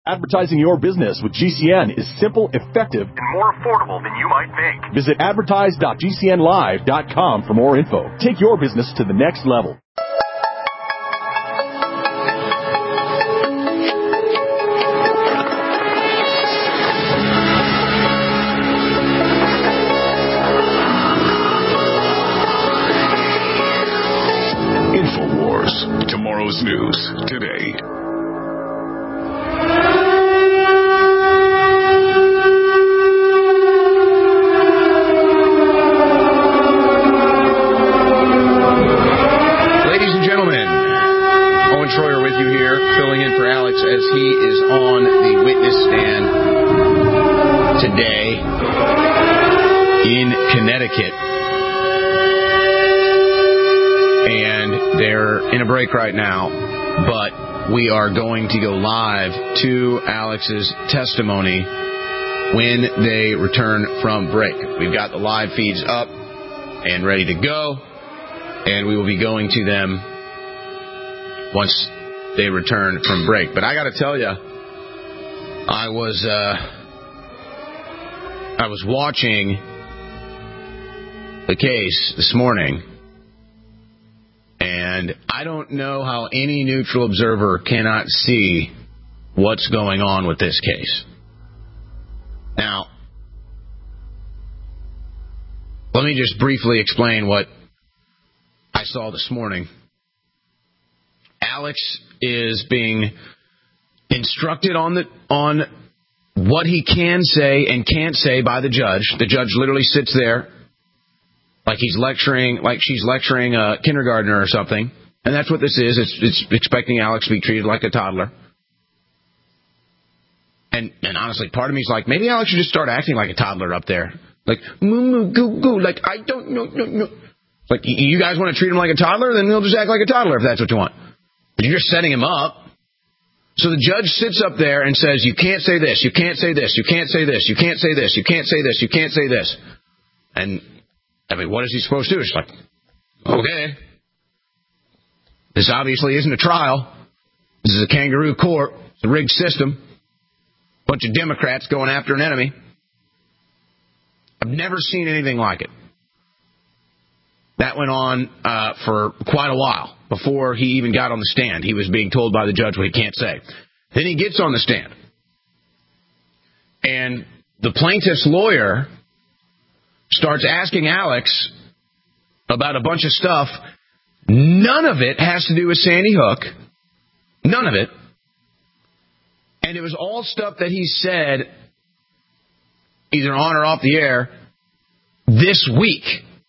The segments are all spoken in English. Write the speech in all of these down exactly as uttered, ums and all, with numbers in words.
Advertising your business with G C N is simple, effective, and more affordable than you might think. Visit advertise dot g c n live dot com for more info. Take your business to the next level. InfoWars. Tomorrow's news today. As he is on the witness stand today in Connecticut. And they're in a break right now, but we are going to go live to Alex's testimony when they return from break. We've got the live feeds up and ready to go, and we will be going to them once they return from break. But I got to tell you, I was uh, I was watching the case this morning, and I don't know how any neutral observer cannot see what's going on with this case. Now, let me just briefly explain what I saw this morning. Alex is being instructed on the on what he can say and can't say by the judge. The judge literally sits there like he's lecturing, like she's lecturing a kindergartner or something. And that's what this is. It's, it's expecting Alex to be treated like a toddler. And and honestly, part of me is like, maybe Alex should just start acting like a toddler up there. Like, moo moo goo goo. Like, I don't know. No, no. Like, you guys want to treat him like a toddler? Then he'll just act like a toddler if that's what you want. But you're setting him up. So the judge sits up there and says, you can't say this, you can't say this, you can't say this, you can't say this, you can't say this, you can't say this. And, I mean, what is he supposed to do? It's like, okay. This obviously isn't a trial. This is a kangaroo court. It's a rigged system. Bunch of Democrats going after an enemy. I've never seen anything like it. That went on uh, for quite a while before he even got on the stand. He was being told by the judge what he can't say. Then he gets on the stand. And the plaintiff's lawyer starts asking Alex about a bunch of stuff. None of it has to do with Sandy Hook. None of it. And it was all stuff that he said either on or off the air this week.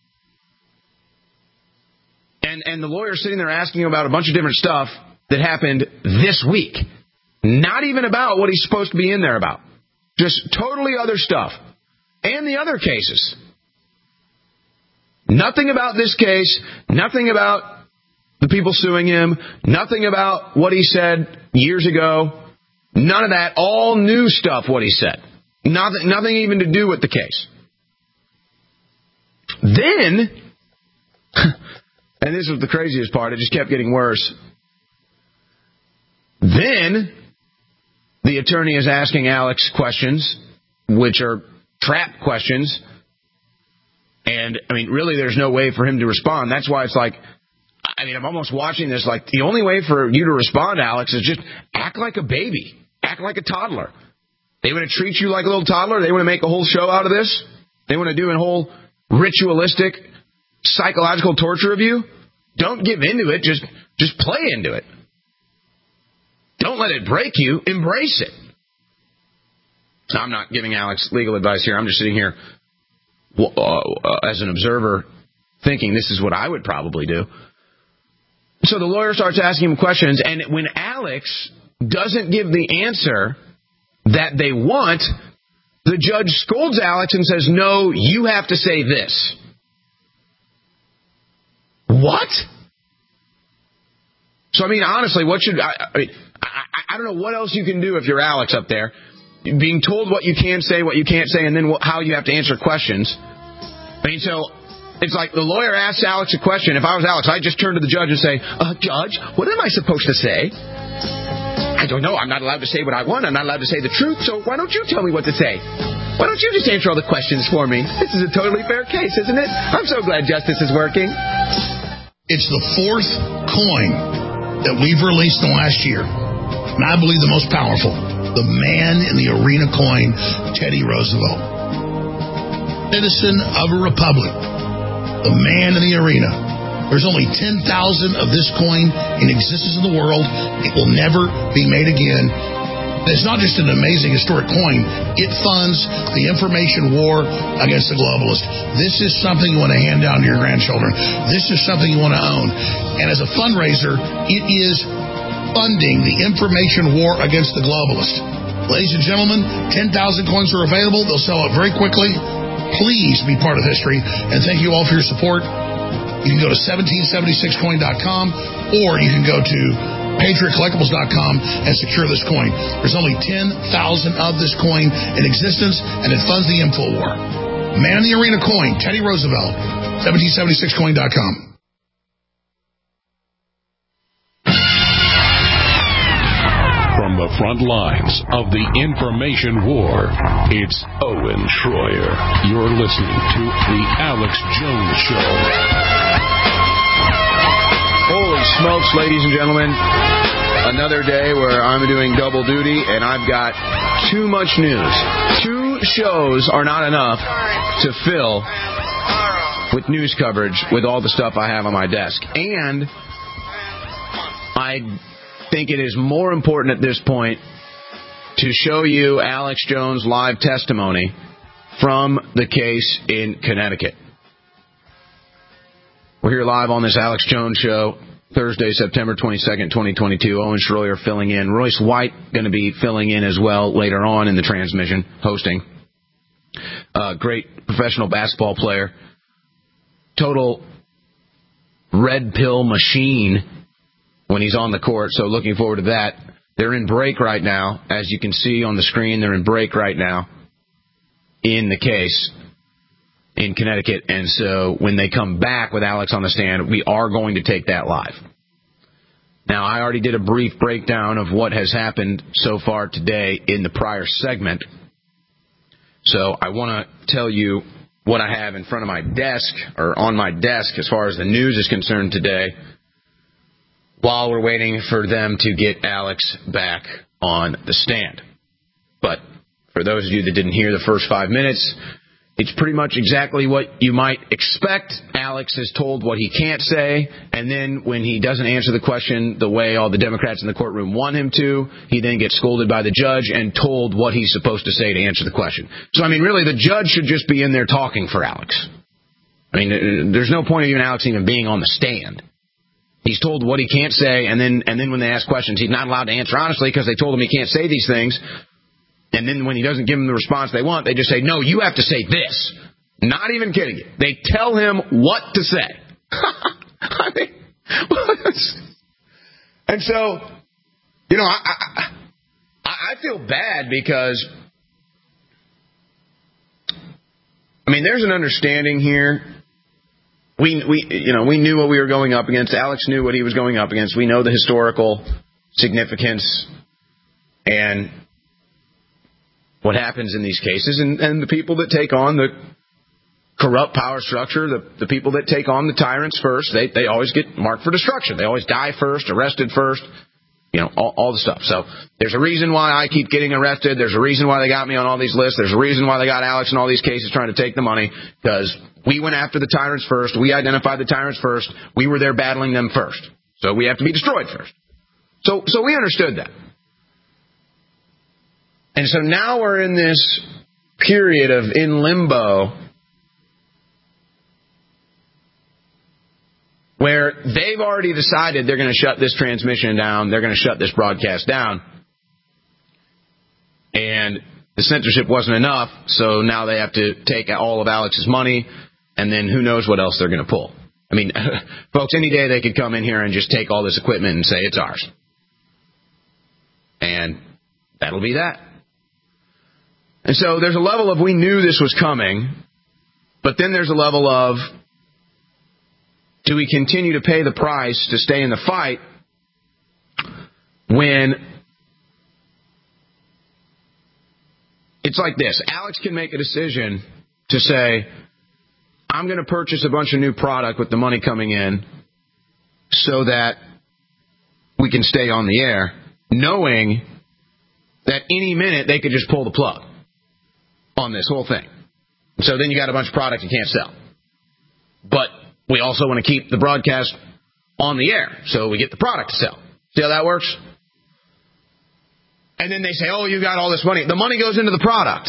And and the lawyer's sitting there asking him about a bunch of different stuff that happened this week. Not even about what he's supposed to be in there about. Just totally other stuff. And the other cases. Nothing about this case. Nothing about the people suing him. Nothing about what he said years ago. None of that. All new stuff, what he said. Nothing, nothing even to do with the case. Then... and this was the craziest part. It just kept getting worse. Then, the attorney is asking Alex questions, which are trap questions. And, I mean, really, there's no way for him to respond. That's why it's like, I mean, I'm almost watching this like, the only way for you to respond, Alex, is just act like a baby. Act like a toddler. They want to treat you like a little toddler? They want to make a whole show out of this? They want to do a whole ritualistic psychological torture of you? Don't give into it. Just just play into it. Don't let it break you. Embrace it. Now, I'm not giving Alex legal advice here. I'm just sitting here uh, uh, as an observer thinking this is what I would probably do. So the lawyer starts asking him questions, and when Alex doesn't give the answer that they want, the judge scolds Alex and says, no, you have to say this. What? So, I mean, honestly, what should... I, I mean, I, I don't know what else you can do if you're Alex up there. Being told what you can say, what you can't say, and then what, how you have to answer questions. I mean, so... It's like the lawyer asks Alex a question. If I was Alex, I'd just turn to the judge and say, uh, Judge, what am I supposed to say? I don't know. I'm not allowed to say what I want. I'm not allowed to say the truth. So why don't you tell me what to say? Why don't you just answer all the questions for me? This is a totally fair case, isn't it? I'm so glad justice is working. It's the fourth coin that we've released in the last year, and I believe the most powerful, the man in the arena coin, Teddy Roosevelt. Citizen of a republic, the man in the arena. There's only ten thousand of this coin in existence in the world. It will never be made again. It's not just an amazing historic coin. It funds the information war against the globalists. This is something you want to hand down to your grandchildren. This is something you want to own. And as a fundraiser, it is funding the information war against the globalists. Ladies and gentlemen, ten thousand coins are available. They'll sell out very quickly. Please be part of history. And thank you all for your support. You can go to seventeen seventy-six coin dot com or you can go to patriot collectibles dot com and secure this coin. There's only ten thousand of this coin in existence, and it funds the info war. Man in the arena coin, Teddy Roosevelt, seventeen seventy-six coin dot com. From the front lines of the information war, it's Owen Schroyer. You're listening to The Alex Jones Show. Holy smokes, ladies and gentlemen. Another day where I'm doing double duty, and I've got too much news. Two shows are not enough to fill with news coverage with all the stuff I have on my desk. And I think it is more important at this point to show you Alex Jones' live testimony from the case in Connecticut. We're here live on this Alex Jones Show, Thursday, September twenty-second, twenty twenty-two. Owen Schroyer filling in. Royce White going to be filling in as well later on in the transmission, hosting. Uh, great professional basketball player. Total red pill machine when he's on the court, so looking forward to that. They're in break right now. As you can see on the screen, they're in break right now in the case in Connecticut. And so when they come back with Alex on the stand, we are going to take that live. Now, I already did a brief breakdown of what has happened so far today in the prior segment. So I want to tell you what I have in front of my desk, or on my desk as far as the news is concerned today, while we're waiting for them to get Alex back on the stand. But for those of you that didn't hear the first five minutes, it's pretty much exactly what you might expect. Alex is told what he can't say, and then when he doesn't answer the question the way all the Democrats in the courtroom want him to, he then gets scolded by the judge and told what he's supposed to say to answer the question. So, I mean, really, the judge should just be in there talking for Alex. I mean, there's no point of even Alex even being on the stand. He's told what he can't say, and then and then when they ask questions, he's not allowed to answer honestly because they told him he can't say these things. And then when he doesn't give them the response they want, they just say, no, you have to say this. Not even kidding you. They tell him what to say. I mean, and so, you know, I, I, I feel bad because, I mean, there's an understanding here. We, we, you know, we knew what we were going up against. Alex knew what he was going up against. We know the historical significance and what happens in these cases, and, and the people that take on the corrupt power structure, the, the people that take on the tyrants first, they, they always get marked for destruction. They always die first, arrested first, you know, all, all the stuff. So there's a reason why I keep getting arrested. There's a reason why they got me on all these lists. There's a reason why they got Alex in all these cases trying to take the money, because we went after the tyrants first. We identified the tyrants first. We were there battling them first. So we have to be destroyed first. So, so we understood that. And so now we're in this period of in limbo where they've already decided they're going to shut this transmission down. They're going to shut this broadcast down. And the censorship wasn't enough, so now they have to take all of Alex's money, and then who knows what else they're going to pull. I mean, folks, any day they could come in here and just take all this equipment and say it's ours. And that'll be that. And so there's a level of we knew this was coming, but then there's a level of do we continue to pay the price to stay in the fight when it's like this. Alex can make a decision to say, I'm going to purchase a bunch of new product with the money coming in so that we can stay on the air, knowing that any minute they could just pull the plug on this whole thing. So then you got a bunch of product you can't sell. But we also want to keep the broadcast on the air, so we get the product to sell. See how that works? And then they say, oh, you got all this money. The money goes into the product.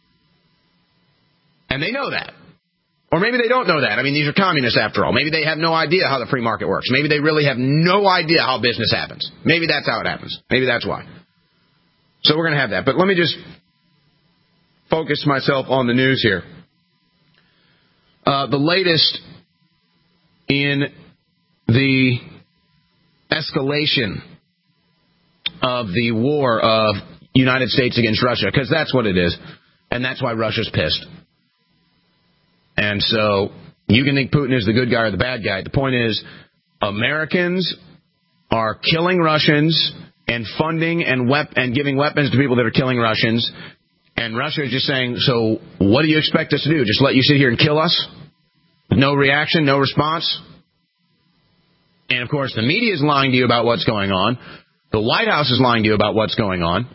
And they know that. Or maybe they don't know that. I mean, these are communists after all. Maybe they have no idea how the free market works. Maybe they really have no idea how business happens. Maybe that's how it happens. Maybe that's why. So we're going to have that. But let me just focus myself on the news here. Uh, the latest in the escalation of the war of United States against Russia, because that's what it is. And that's why Russia's pissed. And so you can think Putin is the good guy or the bad guy. The point is, Americans are killing Russians and funding and wep- and giving weapons to people that are killing Russians. And Russia is just saying, so what do you expect us to do? Just let you sit here and kill us? No reaction, no response? And, of course, the media is lying to you about what's going on. The White House is lying to you about what's going on.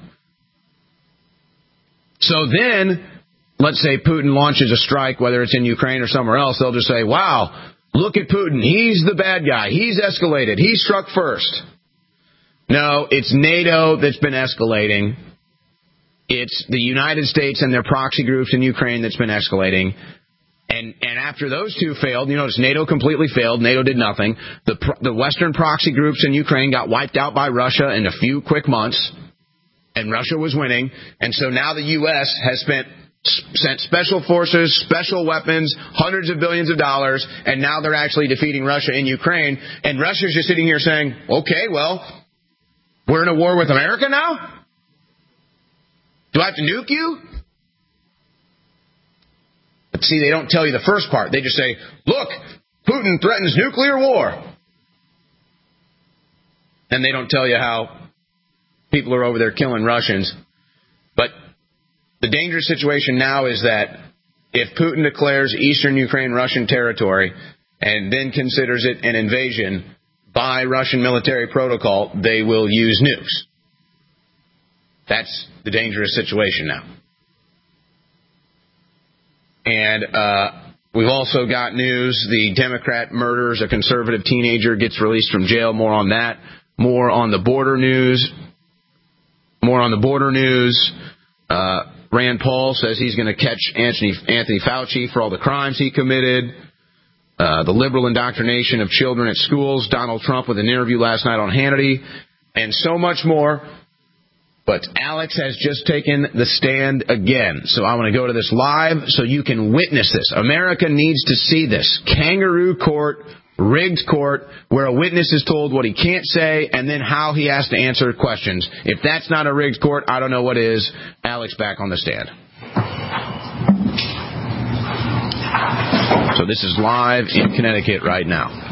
So then, let's say Putin launches a strike, whether it's in Ukraine or somewhere else, they'll just say, wow, look at Putin. He's the bad guy. He's escalated. He struck first. No, it's NATO that's been escalating. It's the United States and their proxy groups in Ukraine that's been escalating. And and after those two failed, you notice NATO completely failed. NATO did nothing. The the Western proxy groups in Ukraine got wiped out by Russia in a few quick months, and Russia was winning. And so now the U S has spent sent special forces, special weapons, hundreds of billions of dollars, and now they're actually defeating Russia in Ukraine. And Russia's just sitting here saying, okay, well, we're in a war with America now? Do I have to nuke you? But see, they don't tell you the first part. They just say, look, Putin threatens nuclear war. And they don't tell you how people are over there killing Russians. But the dangerous situation now is that if Putin declares eastern Ukraine Russian territory and then considers it an invasion by Russian military protocol, they will use nukes. That's the dangerous situation now. And uh, we've also got news. The Democrat murders a conservative teenager, gets released from jail. More on that. More on the border news. More on the border news. Uh, Rand Paul says he's going to catch Anthony, Anthony Fauci for all the crimes he committed. Uh, the liberal indoctrination of children at schools. Donald Trump with an interview last night on Hannity. And so much more. But Alex has just taken the stand again. So I want to go to this live so you can witness this. America needs to see this. Kangaroo court, rigged court, where a witness is told what he can't say and then how he has to answer questions. If that's not a rigged court, I don't know what is. Alex back on the stand. So this is live in Connecticut right now.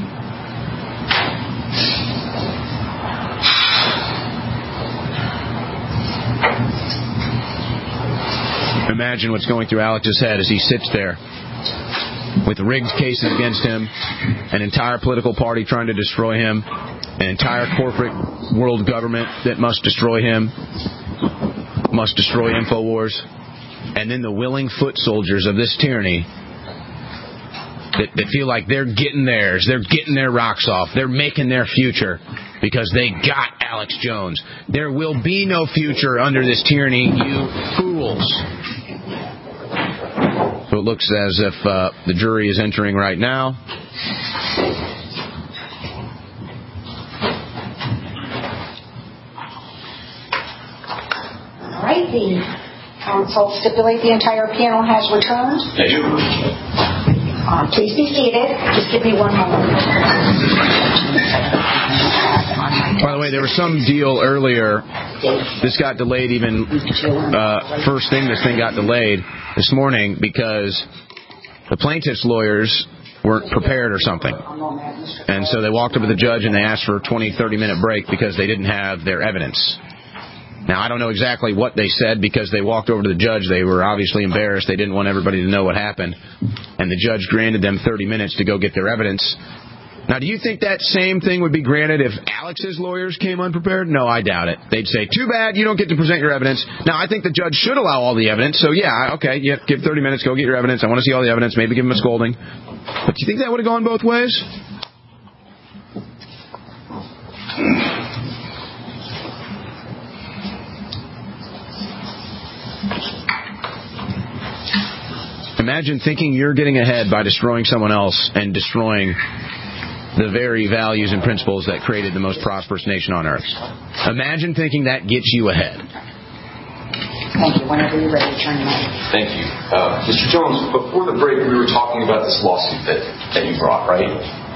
Imagine what's going through Alex's head as he sits there with rigged cases against him, an entire political party trying to destroy him, an entire corporate world government that must destroy him, must destroy InfoWars, and then the willing foot soldiers of this tyranny that, that feel like they're getting theirs, they're getting their rocks off, they're making their future because they got Alex Jones. There will be no future under this tyranny, you fools. So it looks as if uh, the jury is entering right now. All right, the counsel stipulate the entire panel has returned. Thank you. Uh, please be seated. Just give me one moment. By the way, there was some deal earlier. This got delayed even uh, first thing this thing got delayed this morning because the plaintiff's lawyers weren't prepared or something. And so they walked up to the judge and they asked for a twenty, thirty minute break because they didn't have their evidence. Now, I don't know exactly what they said because they walked over to the judge. They were obviously embarrassed. They didn't want everybody to know what happened. And the judge granted them thirty minutes to go get their evidence. Now, do you think that same thing would be granted if Alex's lawyers came unprepared? No, I doubt it. They'd say, too bad, you don't get to present your evidence. Now, I think the judge should allow all the evidence. So, yeah, okay, yeah, give thirty minutes, go get your evidence. I want to see all the evidence, maybe give him a scolding. But do you think that would have gone both ways? Imagine thinking you're getting ahead by destroying someone else and destroying the very values and principles that created the most prosperous nation on earth. Imagine thinking that gets you ahead. Thank you. Whenever you're ready, turn your mic. Thank you. Uh, Mister Jones, before the break, we were talking about this lawsuit that, that you brought, right?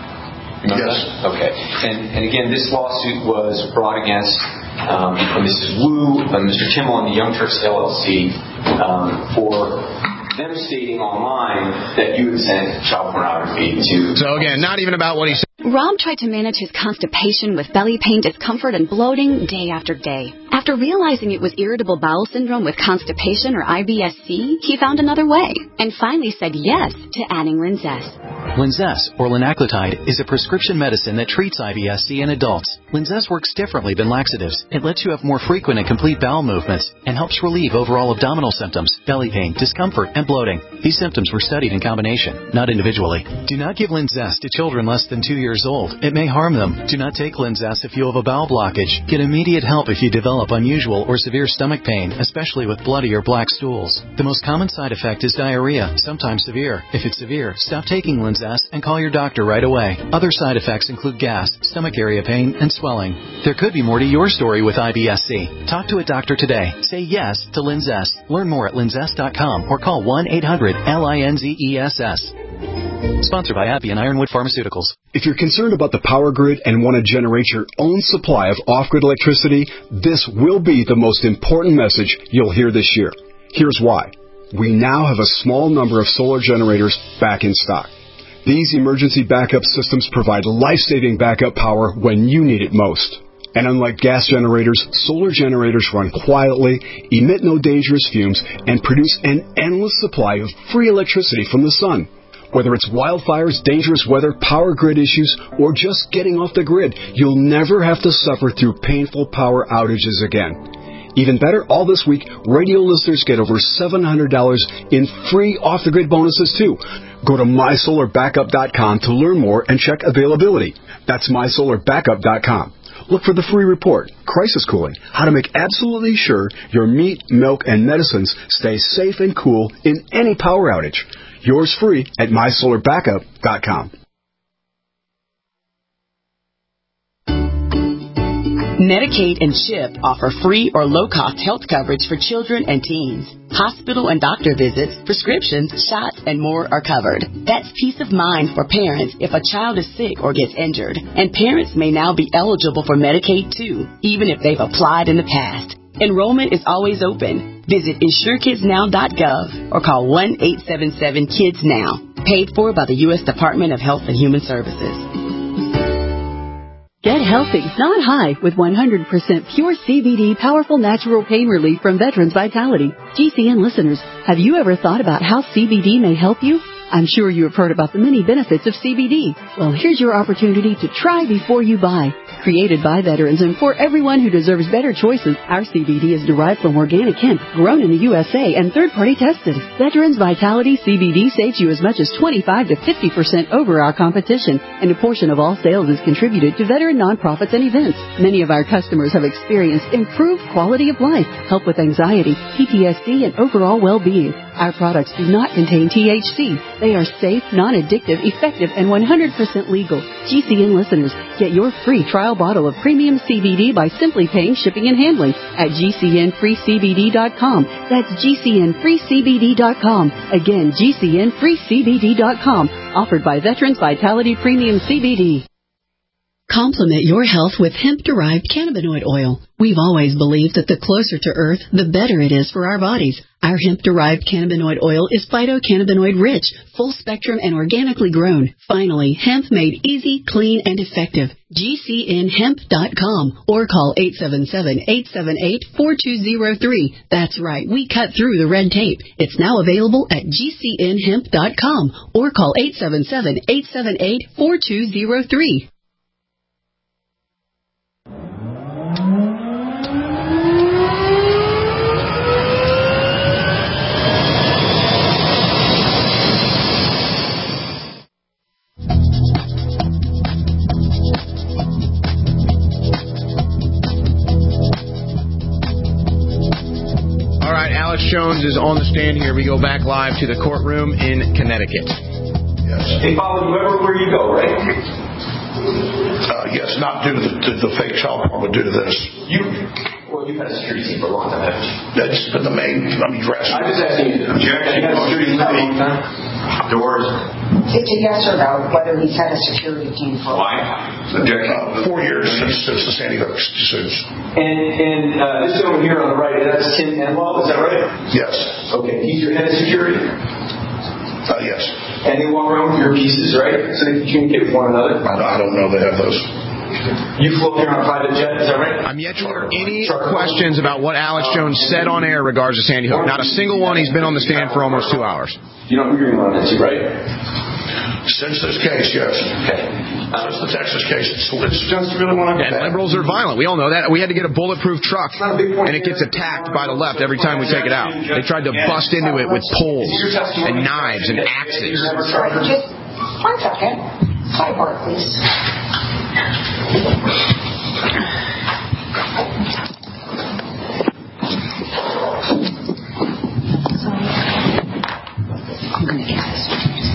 You remember yes. That? Okay. And, and again, this lawsuit was brought against um, Missus Wu, uh, Mister Kimmel, and the Young Turks L L C um, for them stating online that you had sent child pornography to... So again, not even about what he said. Rob tried to manage his constipation with belly pain, discomfort, and bloating day after day. After realizing it was irritable bowel syndrome with constipation or I B S C, he found another way and finally said yes to adding Linzess. Linzess, or linaclotide, is a prescription medicine that treats I B S C in adults. Linzess works differently than laxatives. It lets you have more frequent and complete bowel movements and helps relieve overall abdominal symptoms, belly pain, discomfort, and bloating. These symptoms were studied in combination, not individually. Do not give Linzess to children less than two years old. It may harm them. Do not take Linzess if you have a bowel blockage. Get immediate help if you develop unusual or severe stomach pain, especially with bloody or black stools. The most common side effect is diarrhea, sometimes severe. If it's severe, stop taking Linzess and call your doctor right away. Other side effects include gas, stomach area pain, and swelling. There could be more to your story with I B S C. Talk to a doctor today. Say yes to Linzess. Learn more at linzess dot com or call one eight hundred L I N Z E S S. Sponsored by Appy and Ironwood Pharmaceuticals. If you're concerned about the power grid and want to generate your own supply of off-grid electricity, this will be the most important message you'll hear this year. Here's why. We now have a small number of solar generators back in stock. These emergency backup systems provide life-saving backup power when you need it most. And unlike gas generators, solar generators run quietly, emit no dangerous fumes, and produce an endless supply of free electricity from the sun. Whether it's wildfires, dangerous weather, power grid issues, or just getting off the grid, you'll never have to suffer through painful power outages again. Even better, all this week, radio listeners get over seven hundred dollars in free off-the-grid bonuses, too. Go to my solar backup dot com to learn more and check availability. That's my solar backup dot com. Look for the free report, Crisis Cooling, how to make absolutely sure your meat, milk, and medicines stay safe and cool in any power outage. Yours free at my solar backup dot com. Medicaid and CHIP offer free or low-cost health coverage for children and teens. Hospital and doctor visits, prescriptions, shots, and more are covered. That's peace of mind for parents if a child is sick or gets injured. And parents may now be eligible for Medicaid, too, even if they've applied in the past. Enrollment is always open. Visit insure kids now dot gov or call one eight seven seven kids now. Paid for by the U S Department of Health and Human Services. Get healthy, not high, with one hundred percent pure C B D powerful natural pain relief from Veterans Vitality. G C N listeners, have you ever thought about how C B D may help you? I'm sure you have heard about the many benefits of C B D. Well, here's your opportunity to try before you buy. Created by veterans and for everyone who deserves better choices, our C B D is derived from organic hemp, grown in the U S A and third-party tested. Veterans Vitality C B D saves you as much as twenty-five to fifty percent over our competition, and a portion of all sales is contributed to veteran nonprofits and events. Many of our customers have experienced improved quality of life, help with anxiety, P T S D, and overall well-being. Our products do not contain T H C. They are safe, non-addictive, effective, and one hundred percent legal. G C N listeners, get your free trial bottle of premium C B D by simply paying shipping and handling at G C N free C B D dot com. That's G C N free C B D dot com. Again, G C N free C B D dot com. Offered by Veterans Vitality Premium C B D. Complement your health with hemp-derived cannabinoid oil. We've always believed that the closer to Earth, the better it is for our bodies. Our hemp-derived cannabinoid oil is phytocannabinoid rich, full spectrum, and organically grown. Finally, hemp made easy, clean, and effective. G C N hemp dot com or call eight seven seven, eight seven eight, four two zero three. That's right, we cut through the red tape. It's now available at G C N hemp dot com or call eight seven seven, eight seven eight, four two zero three. Alex Jones is on the stand here. We go back live to the courtroom in Connecticut. Yes. They follow you everywhere you go, right? Uh, yes, not due to the, to the fake child porn, but due to this. You, well, you've had a security team for a long time, haven't you? That's been the main. I mean, dress. I'm just asking you. Objection. You had a security team for a long time. Doors. It's a yes or no whether he's had a security team for. Why? Objection. Uh, four years since, since the Sandy Hook suits. And and uh, this gentleman here on the right, that's Tim Enwell, is that right? Yes. Okay, he's your head of security. Uh, yes. And they walk around with your pieces, right? So they can communicate with one another? I don't know they have those. You flew up here on a private jet, is that right? I'm yet to hear any questions about what Alex Jones said on air regards to Sandy Hook. Not a single one. He's been on the stand for almost two hours. You know who you're going to run into, right? Since this case, yes. Okay. Since the Texas case, it's, it's just really one of And liberals are violent. We all know that. We had to get a bulletproof truck, not a big point and it gets attacked by the left every time we take it out. They tried to bust into it with poles and knives and axes. Just one second. Sidebar, please. I'm going to get this.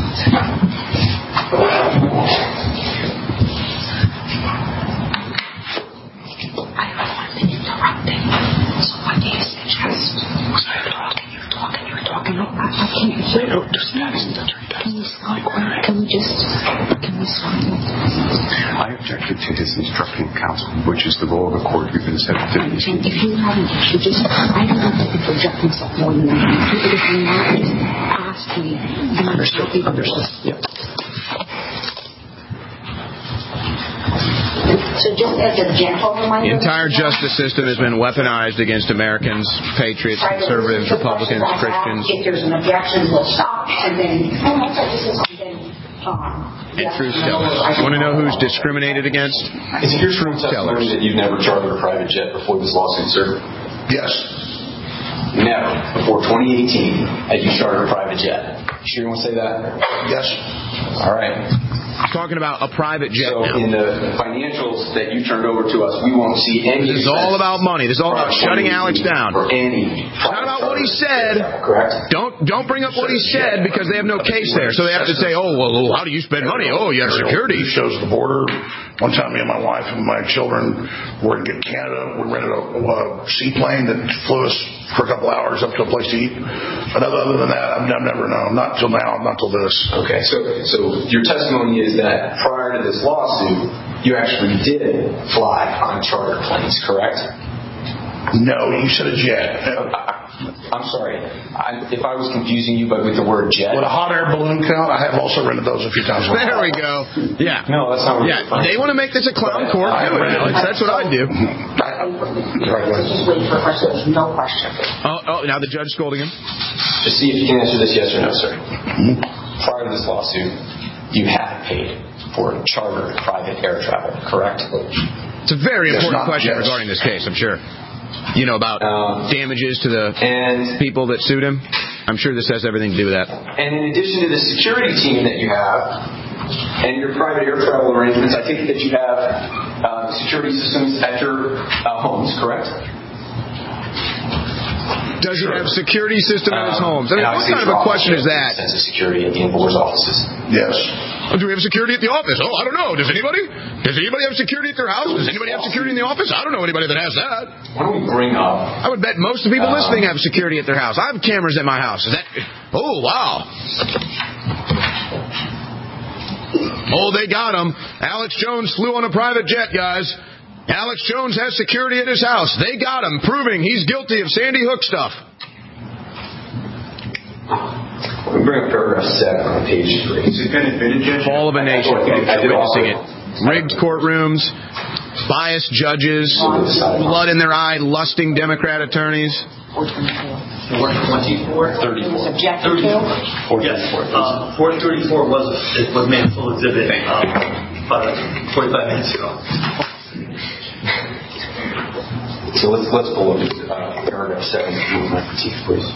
I don't want to interrupt it. So what do you suggest? You're talking, you're talking, you're talking. I, I can't hear you. Can we stop? Can we just, can we stop? I objected to his instructing counsel, which is the role of the court. You've been said to If you haven't, you just, I don't know if you project myself more than that. But if you're not, just ask me. And I'm happy to Understood. Yeah. So just as a gentle reminder, The entire justice system has been weaponized against Americans, patriots, conservatives, Republicans, Christians. If there's an objection, we'll stop, and then, oh, that's right, this is, then, um, And truth tellers. You want to know who's discriminated against? Is it your truth testimony that you've never chartered a private jet before this lawsuit, sir? Yes. Never. Before twenty eighteen, had you chartered a private jet? You sure you want to say that? Yes. All right. Talking about a private jet So now. in the financials that you turned over to us, we won't see any. This is all about money. This is all about shutting Alex down. For any. It's not about what he said. Correct. Don't don't bring up what he said because they have no case there. So they have to say, oh, well, how do you spend money? Oh, you have security. It shows the border. One time, me and my wife and my children were in Canada. We rented a, a seaplane that flew us for a couple hours up to a place to eat. But other, other than that, I've, I've never known. Not till now. Not till this. Okay. So so your testimony is that prior to this lawsuit, you actually did fly on charter planes, correct? No, you said a jet. I'm sorry. I, if I was confusing you but with the word jet. Would a hot air balloon count? I have also rented those a few times. There we go. Yeah. No, that's not what Yeah, they want to make this a clown court. Do it, Alex. That's what I do. just wait for questions. No question. Oh, oh, now the judge scolding him. Just see if you can answer this yes or no, sir. Prior to this lawsuit, you had paid for charter private air travel, correct? It's a very Yes, important not question yes. regarding this case, I'm sure. You know, about Um, damages to the And people that sued him. I'm sure this has everything to do with that. and in addition to the security team that you have and your private air travel arrangements, I think that you have uh, security systems at your uh, homes, correct? Does he have a security system in his Um, homes? I mean, and what obviously kind of a your question office is that? has a security at the Infowars offices. Yes. Oh, do we have security at the office? Oh, I don't know. Does anybody? Does anybody have security at their house? Does anybody have security in the office? I don't know anybody that has that. Why don't we bring up? I would bet most of the people Um, listening have security at their house. I have cameras at my house. Is that? Oh, wow. Oh, they got him. Alex Jones flew on a private jet, guys. Alex Jones has security at his house. They got him, proving he's guilty of Sandy Hook stuff. We bring up paragraph seven on page three. Fall of a nation, folks, are witnessing it. Rigged courtrooms, biased judges, blood in their eye, lusting Democrat attorneys. four twenty-four? thirty-four. Objected to? Yes. Uh, four thirty-four was, was made a full exhibit uh, about forty-five minutes ago. So let's let's pull up uh, paragraph seven of my critique, please.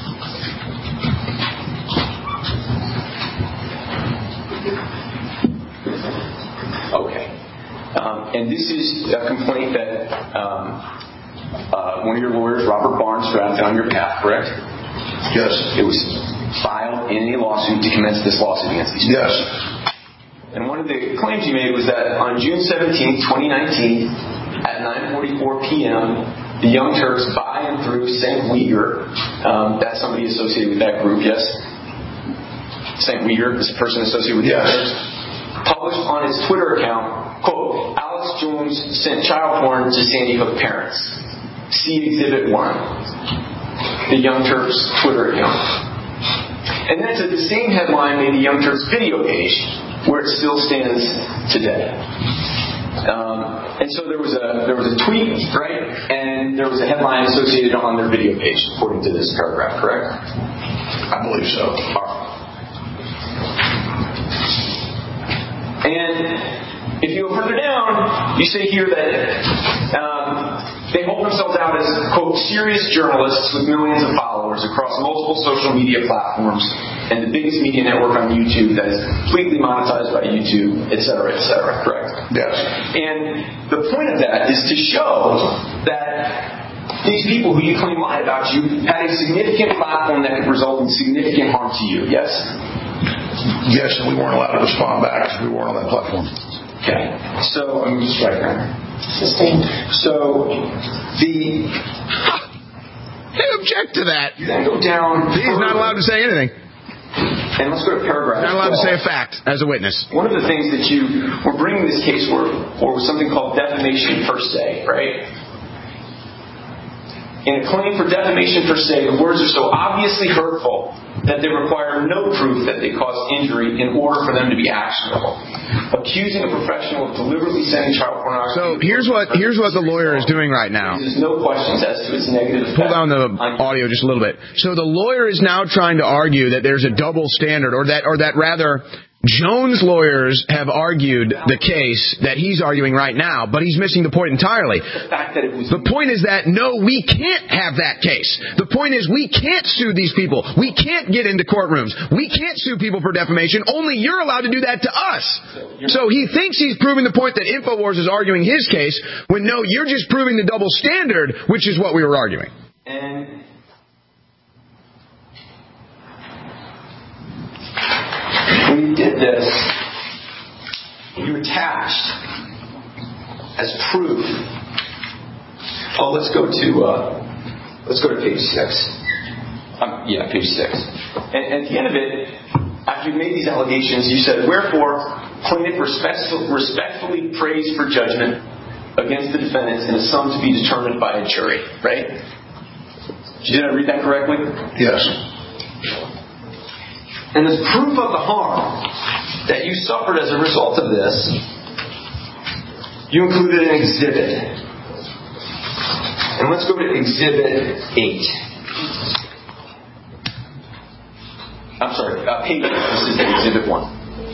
Okay. Um, and this is a complaint that um, uh, one of your lawyers, Robert Barnes, drafted on your behalf, correct? Yes. It was filed in a lawsuit to commence this lawsuit against these Yes. people. And one of the claims you made was that on June seventeenth, twenty nineteen, at nine forty-four p.m., the Young Turks, by and through Saint Uyghur, um, that's somebody associated with that group, yes? Saint Uyghur is a person associated with the Young Turks. Published on his Twitter account, quote, Alex Jones sent child porn to Sandy Hook parents. See Exhibit one. The Young Turks Twitter account. And that's at the same headline made the Young Turks video page, where it still stands today. Um, and so there was a there was a tweet, right? And there was a headline associated on their video page, according to this paragraph, correct? I believe so. And if you go further down, you say here that um, they hold themselves out as, quote, serious journalists with millions of followers across multiple social media platforms and the biggest media network on YouTube that is completely monetized by YouTube, et cetera, et cetera, correct? Yes. And the point of that is to show that these people who you claim lied about you had a significant platform that could result in significant harm to you, yes? Yes, and we weren't allowed to respond back because we weren't on that platform. Okay. So, I'm just right there. Sustained. So, the... They object to that. You then go down... He's not allowed to say anything. And let's go to paragraph Not allowed twelve. to say a fact as a witness. One of the things that you were bringing this case for, for was something called defamation per se, right? In a claim for defamation per se, the words are so obviously hurtful that they require no proof that they caused injury in order for them to be actionable. Accusing a professional of deliberately sending child pornography... So here's what here's what the lawyer is doing right now. There's no questions as to its negative effect. Pull down the audio just a little bit. So the lawyer is now trying to argue that there's a double standard, or that, or that rather... Jones' lawyers have argued the case that he's arguing right now, but he's missing the point entirely. The fact that it was... The point is that, no, we can't have that case. The point is we can't sue these people. We can't get into courtrooms. We can't sue people for defamation. Only you're allowed to do that to us. So he thinks he's proving the point that InfoWars is arguing his case, when no, you're just proving the double standard, which is what we were arguing. And... when you did this, you attached as proof. Oh, let's go to uh, let's go to page six. Um, yeah, page six. And, and at the end of it, after you made these allegations, you said, "Wherefore, plaintiff respectful, respectfully prays for judgment against the defendants in a sum to be determined by a jury." Right? Did I read that correctly? Yes. And as proof of the harm that you suffered as a result of this, you included an exhibit. And let's go to exhibit eight. I'm sorry, uh, page eight. This is exhibit one.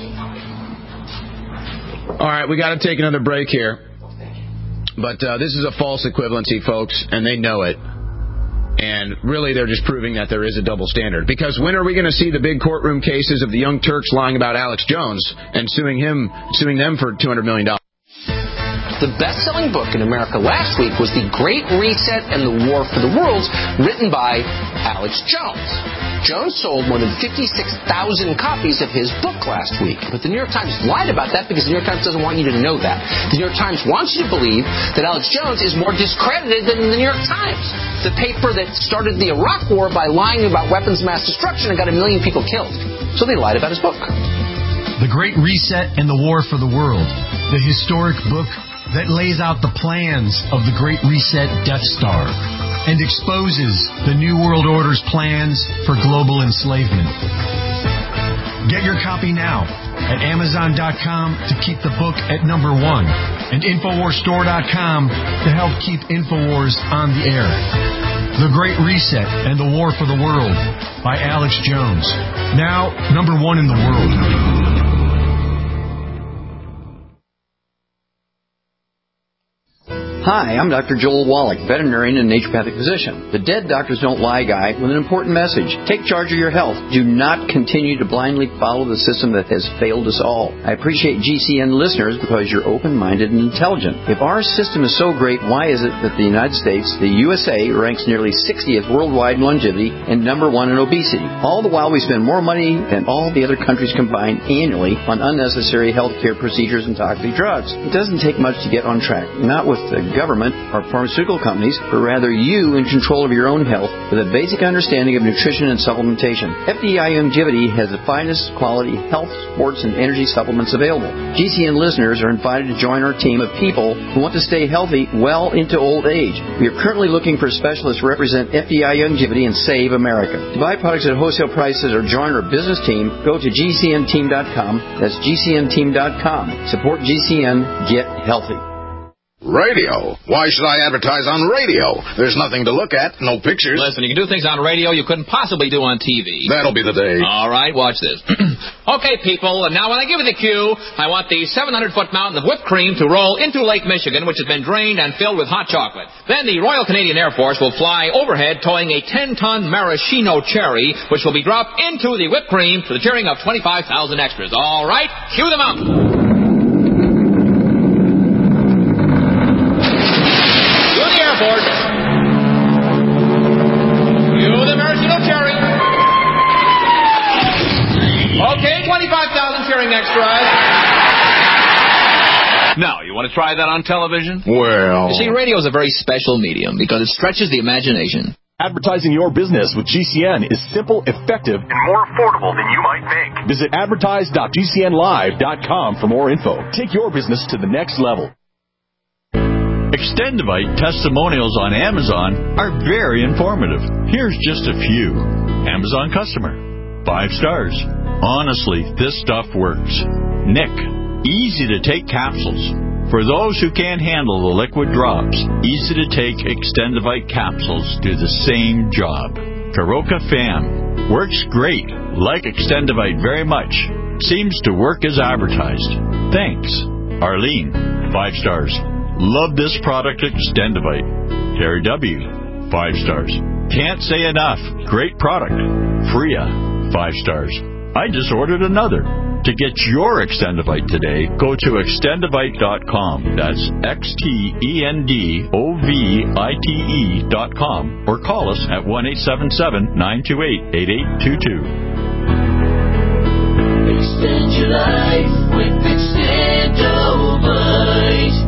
All right, we got to take another break here. But uh, this is a false equivalency, folks, and they know it. And really, they're just proving that there is a double standard. Because when are we going to see the big courtroom cases of the Young Turks lying about Alex Jones and suing him, suing them for two hundred million dollars? The best-selling book in America last week was The Great Reset and the War for the Worlds, written by Alex Jones. Jones sold more than fifty-six thousand copies of his book last week. But the New York Times lied about that because the New York Times doesn't want you to know that. The New York Times wants you to believe that Alex Jones is more discredited than the New York Times, the paper that started the Iraq War by lying about weapons of mass destruction and got a million people killed. So they lied about his book. The Great Reset and the War for the World, the historic book that lays out the plans of the Great Reset Death Star and exposes the New World Order's plans for global enslavement. Get your copy now at Amazon dot com to keep the book at number one and Infowars Store dot com to help keep Infowars on the air. The Great Reset and the War for the World by Alex Jones. Now, number one in the world. Hi, I'm Doctor Joel Wallach, veterinarian and naturopathic physician. The Dead Doctors Don't Lie guy with an important message. Take charge of your health. Do not continue to blindly follow the system that has failed us all. I appreciate G C N listeners because you're open-minded and intelligent. If our system is so great, why is it that the United States, the U S A, ranks nearly sixtieth worldwide in longevity and number one in obesity? All the while we spend more money than all the other countries combined annually on unnecessary healthcare procedures and toxic drugs. It doesn't take much to get on track. Not with the government or pharmaceutical companies, but rather you in control of your own health with a basic understanding of nutrition and supplementation. F D I Longevity has the finest quality health, sports, and energy supplements available. G C N listeners are invited to join our team of people who want to stay healthy well into old age. We are currently looking for specialists to represent F D I Longevity and Save America. To buy products at wholesale prices or join our business team, go to G C N team dot com. That's G C N team dot com. Support G C N. Get healthy. Radio? Why should I advertise on radio? There's nothing to look at, no pictures. Listen, you can do things on radio you couldn't possibly do on T V. That'll be the day. All right, watch this. Okay, people, now when I give you the cue, I want the seven hundred foot mountain of whipped cream to roll into Lake Michigan, which has been drained and filled with hot chocolate. Then the Royal Canadian Air Force will fly overhead towing a ten ton maraschino cherry, which will be dropped into the whipped cream to the cheering of twenty-five thousand extras. All right, cue the mountain. Airport. You the maraschino cherry. Okay, twenty-five thousand cheering extras. Now, you want to try that on television? Well... You see, radio is a very special medium because it stretches the imagination. Advertising your business with G C N is simple, effective, and more affordable than you might think. Visit advertise dot G C N live dot com for more info. Take your business to the next level. Extendivite testimonials on Amazon are very informative. Here's just a few. Amazon customer. Five stars. Honestly, this stuff works. Nick. Easy to take capsules. For those who can't handle the liquid drops, easy to take Extendivite capsules do the same job. Karoka Fam. Works great. Like Extendivite very much. Seems to work as advertised. Thanks. Arlene. Five stars. Love this product, Extendivite. Terry W. Five stars. Can't say enough. Great product. Freya. Five stars. I just ordered another. To get your Extendivite today, go to extendivite dot com. That's X T E N D O V I T E dot com. Or call us at one eight seven seven, nine two eight, eight eight two two. Extend your life with Extendivite.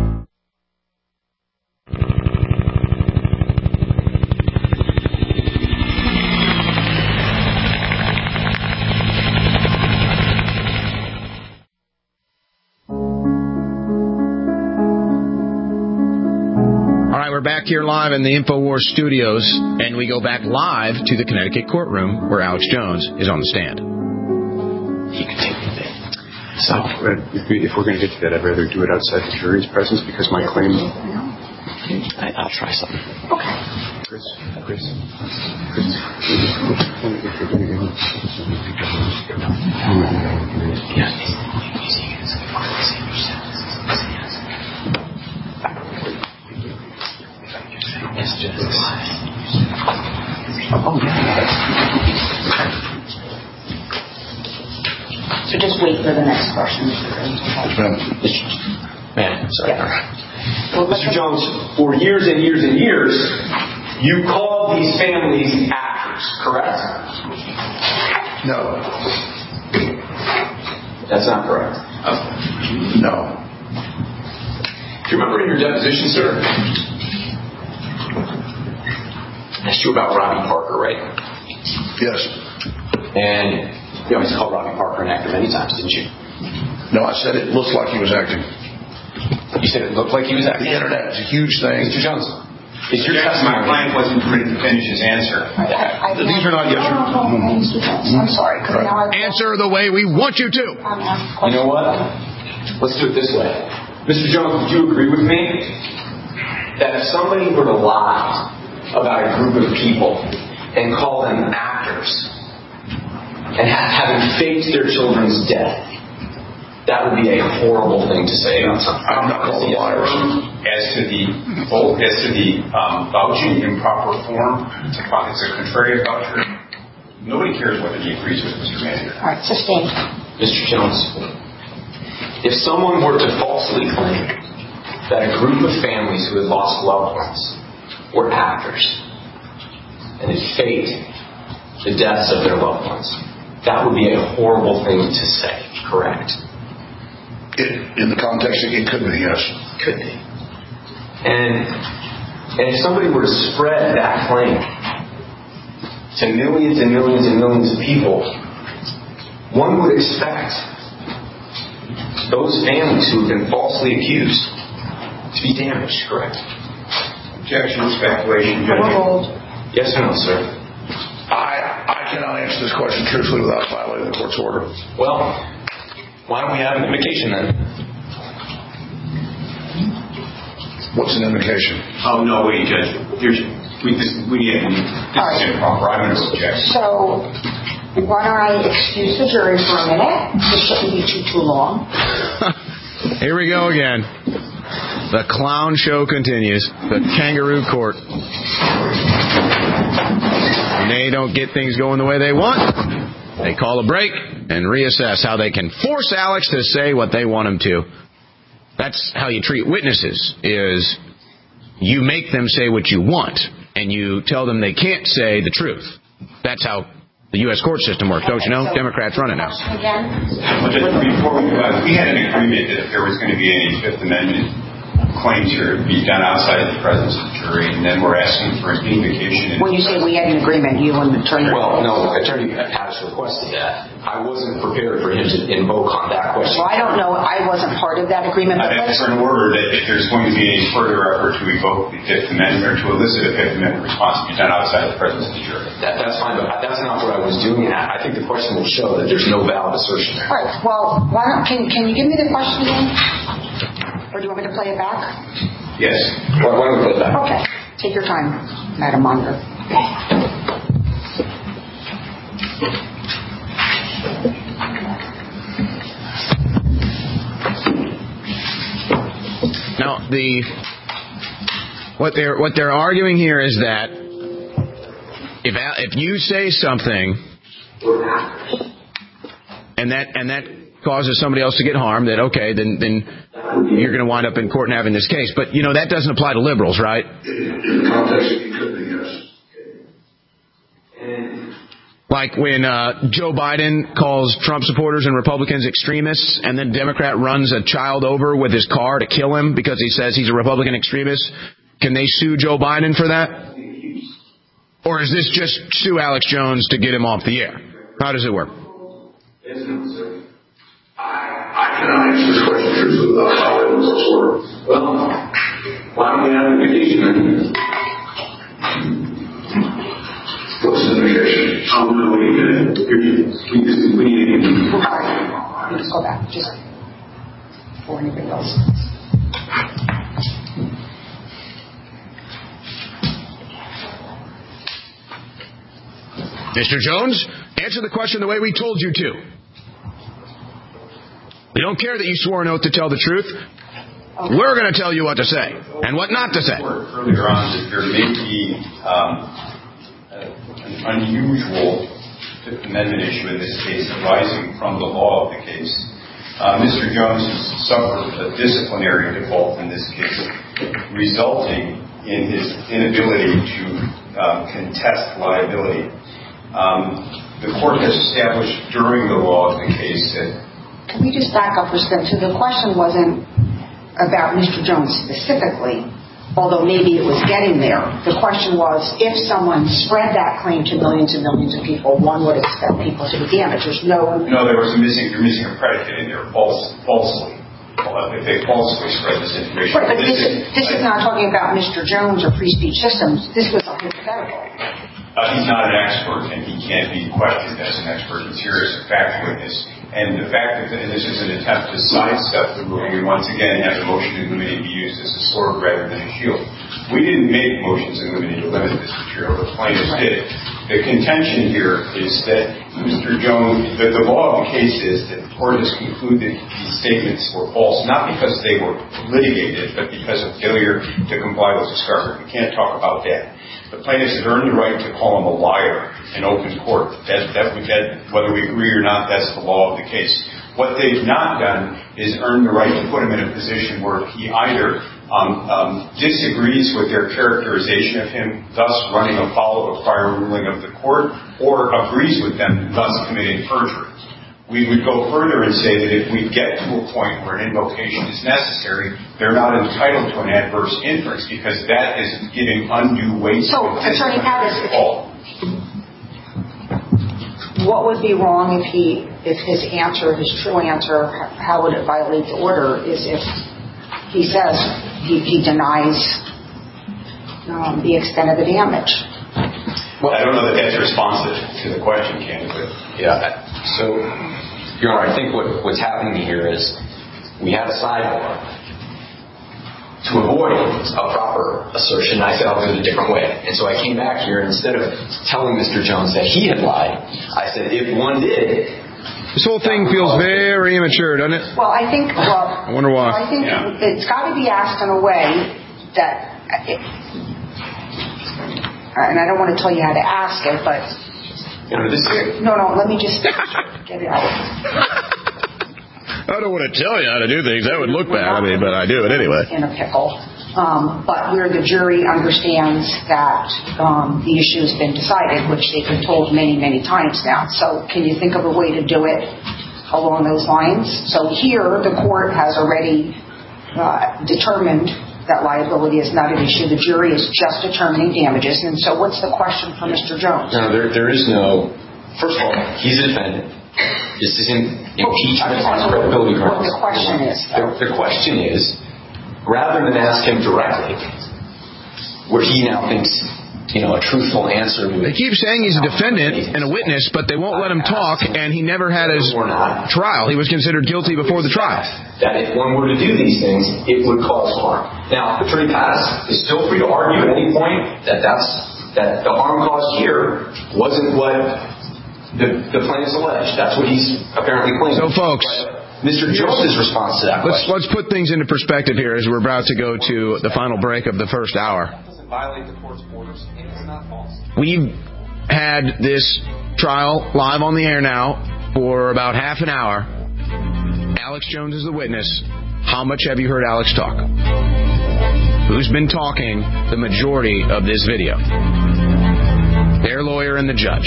We're back here live in the InfoWars studios, and we go back live to the Connecticut courtroom where Alex Jones is on the stand. You can take me there. So, uh, if, we, if we're going to get to that, I'd rather do it outside the jury's presence because my claim... I, I'll try something. Okay. Chris, Chris, Chris. It's just... Oh, yeah. So just wait for the next question. Man, sorry. Well, Mister Jones, for years and years and years, you called these families actors, correct? No. That's not correct. Uh, no. Do you remember in your deposition, sir? I asked you about Robbie Parker, right? Yes. And you always called Robbie Parker an actor many times, didn't you? No, I said it looked like he was acting. You said it looked like he was acting? The internet is a huge thing. Mister Jones, is your testimony? My client wasn't permitted to finish his answer. I, I, These are not yes or no. No, no, Mister Jones, I'm sorry. Right. Now I Answer the way we want you to. You know what? Let's do it this way. Mister Jones, would you agree with me that if somebody were to lie about a group of people and call them actors and ha- having faked their children's death, that would be a horrible thing to say about something? I'm not calling them liars. As to the oh, as to the um, vouching in proper form, it's a, it's a contrary voucher. Nobody cares whether he agrees with Mister Manager. All right, sustained. Mister Jones, if someone were to falsely claim that a group of families who had lost loved ones were actors and had faked the deaths of their loved ones, that would be a horrible thing to say, correct? It, in the context, it could be, yes. Could be. And, and if somebody were to spread that claim to millions and millions and millions of people, one would expect those families who have been falsely accused to be damaged, correct? Objection, speculation, judgment. Yes or no, sir? I I cannot answer this question truthfully without violating the court's order. Well, why don't we have an invocation then? What's an invocation? Oh, no, wait, Judge. Here's, we, this, we need this right. is improper. I'm going to object. So, why don't I excuse the jury for a minute? This shouldn't be too, too long. Here we go again. The clown show continues. The kangaroo court. When they don't get things going the way they want, they call a break and reassess how they can force Alex to say what they want him to. That's how you treat witnesses, is you make them say what you want, and you tell them they can't say the truth. That's how the U S court system works, don't you know? Democrats run it now. Well, just before we go on, we had an agreement that if there was going to be any Fifth Amendment claims here to be done outside of the presence of the jury, and then we're asking for an invocation. When you say we had an agreement, you and the attorney... Well, no, Attorney Hattis requested that. I wasn't prepared for him to invoke on that question. Well, I don't know. I wasn't part of that agreement. I'd ask for an order that if there's going to be any further effort to evoke the Fifth Amendment or to elicit a Fifth Amendment response to be done outside of the presence of the jury. That, that's fine, but that's not what I was doing. I think the question will show that there's no valid assertion there. All right. Well, why don't, can, can you give me the question again? Or do you want me to play it back? Yes. Why, why don't we play it back? Okay. Take your time, Madam Monitor. Now, the what they're what they're arguing here is that if if you say something and that and that causes somebody else to get harmed, that okay, then then you're going to wind up in court and having this case. But you know that doesn't apply to liberals, right? In the context, it could be, yes. Like when uh, Joe Biden calls Trump supporters and Republicans extremists, and then Democrat runs a child over with his car to kill him because he says he's a Republican extremist. Can they sue Joe Biden for that? Or is this just sue Alex Jones to get him off the air? How does it work? I cannot answer this question truthfully without violating the court's order. Well, why don't we have an invocation then? What's the invocation? Oh, no, we need to. We just, we need to. All right. Just go back. Just for anybody else. Mister Jones, answer the question the way we told you to. We don't care that you swore an oath to tell the truth. Okay. We're going to tell you what to say and what not to say. Earlier on, that there may be um, an unusual Fifth Amendment issue in this case arising from the law of the case. Uh, Mister Jones has suffered a disciplinary default in this case, resulting in his inability to um, contest liability. Um, the court has established during the law of the case that... Can we just back up for a second? So the question wasn't about Mister Jones specifically. although maybe it was getting there. The question was, if someone spread that claim to millions and millions of people, one would expect people to be damaged. There's no... No, there was a missing, you're missing a predicate in there, false, falsely. If they falsely spread this information. Right, but this, this, is, this is not talking about Mister Jones or free speech systems. This was a hypothetical. Uh, he's not an expert, and he can't be questioned as an expert. He's here as a fact witness. And the fact that and this is an attempt to sidestep the rule, we once again have the motion in limine be used as a sword rather than a shield. We didn't make motions in limine to limit this material. The plaintiffs did. The contention here is that Mister Jones, the, the law of the case is that the court has concluded these statements were false, not because they were litigated, but because of failure to comply with discovery. We can't talk about that. The plaintiffs have earned the right to call him a liar in open court. That, that, that, whether we agree or not, that's the law of the case. What they've not done is earn the right to put him in a position where he either um, um, disagrees with their characterization of him, thus running afoul of a prior ruling of the court, or agrees with them, thus committing perjury. We would go further and say that if we get to a point where an invocation is necessary, they're not entitled to an adverse inference because that is giving undue weight. So, Attorney Pattis, what would be wrong if he, if his answer, his true answer, how would it violate the order, is if he says he, he denies um, the extent of the damage? Well, I don't know that that's responsive to the question, Ken, but yeah. So, Your Honor, I think what, what's happening here is we had a sidebar. To avoid a proper assertion, I said I'll do it a different way. And so I came back here, and instead of telling Mister Jones that he had lied, I said if one did... This whole thing feels very immature, doesn't it? Well, I think... Well, I wonder why. I think yeah. it's got to be asked in a way that... It, and I don't want to tell you how to ask it, but... You know, this no, no, let me just get it out. I don't want to tell you how to do things. That would look bad, I mean, but I do it anyway. In a pickle. Um, but where the jury understands that um, the issue has been decided, which they've been told many, many times now. So can you think of a way to do it along those lines? So here, the court has already uh, determined that liability is not an issue. The jury is just determining damages. And so what's the question for Mister Jones? No, there, there is no... First of all, he's a defendant. This isn't impeachment on credibility grounds. What the question is. The, the question is, rather than ask him directly, where he now thinks, you know, a truthful answer... They keep saying he's a defendant and a witness, but they won't let him talk, and he never had his trial. He was considered guilty before the trial. That if one were to do these things, it would cause harm. Now, Attorney Pattis is still free to argue at any point that that's, that the harm caused here wasn't what the, the plaintiffs alleged. That's what he's apparently claiming. So, folks... Mister Jones' response to that let's, question. Let's put things into perspective here as we're about to go to the final break of the first hour. Violate the court's orders, and it's not false. We've had this trial live on the air now for about half an hour. Alex Jones is the witness. How much have you heard Alex talk? Who's been talking the majority of this video? Their lawyer and the judge.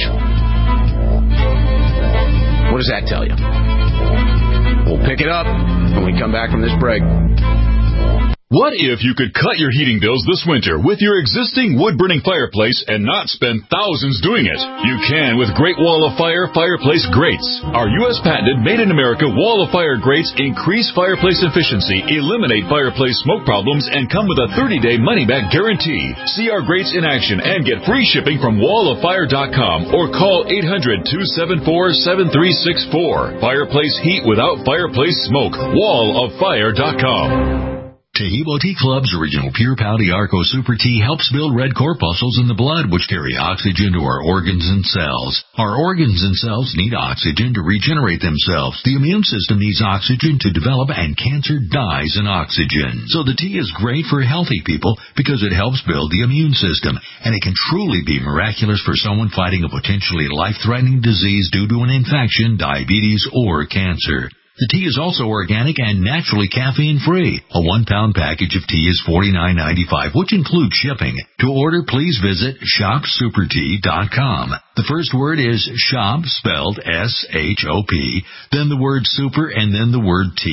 What does that tell you? We'll pick it up when we come back from this break. What if you could cut your heating bills this winter with your existing wood-burning fireplace and not spend thousands doing it? You can with Great Wall of Fire fireplace grates. Our U S patented made-in-America Wall of Fire grates increase fireplace efficiency, eliminate fireplace smoke problems, and come with a thirty-day money-back guarantee. See our grates in action and get free shipping from wall of fire dot com or call eight hundred, two seven four, seven three six four. Fireplace heat without fireplace smoke. wall of fire dot com. Taheebo Tea Club's original Pure Pouty Arco Super Tea helps build red corpuscles in the blood, which carry oxygen to our organs and cells. Our organs and cells need oxygen to regenerate themselves. The immune system needs oxygen to develop, and cancer dies in oxygen. So the tea is great for healthy people because it helps build the immune system, and it can truly be miraculous for someone fighting a potentially life-threatening disease due to an infection, diabetes, or cancer. The tea is also organic and naturally caffeine-free. A one-pound package of tea is forty-nine ninety-five, which includes shipping. To order, please visit shop super tea dot com. The first word is shop, spelled S H O P, then the word super, and then the word tea.